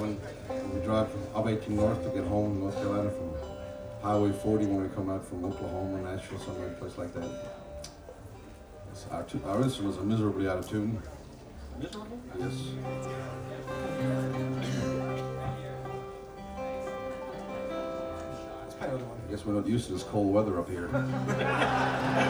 we drive up 18 north to get home in North Carolina from Highway 40 when we come out from Oklahoma, Nashville, somewhere, place like that. Our instruments are miserably out of tune. Miserable? Yes. That's probably what I want. I guess we're not used to this cold weather up here.